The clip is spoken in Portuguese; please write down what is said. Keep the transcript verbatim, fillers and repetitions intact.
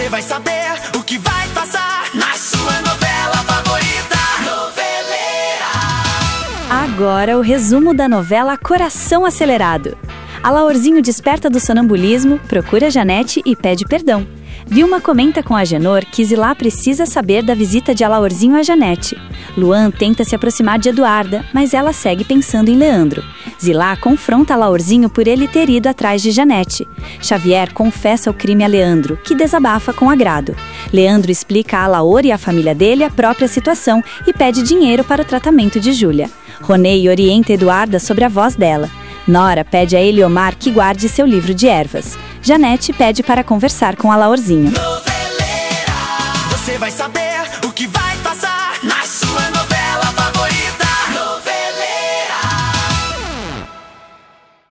Você vai saber o que vai passar na sua novela favorita. Noveleira. Agora o resumo da novela Coração Acelerado. Alaorzinho desperta do sonambulismo, procura Janete e pede perdão. Vilma comenta com Agenor que Zilá precisa saber da visita de Alaorzinho a Janete. Luan tenta se aproximar de Eduarda, mas ela segue pensando em Leandro. Zilá confronta Alaorzinho por ele ter ido atrás de Janete. Xavier confessa o crime a Leandro, que desabafa com agrado. Leandro explica a Alaor e à família dele a própria situação e pede dinheiro para o tratamento de Júlia. Ronei orienta Eduarda sobre a voz dela. Nora pede a Eliomar que guarde seu livro de ervas. Janete pede para conversar com Alaorzinho. Noveleira. Você vai saber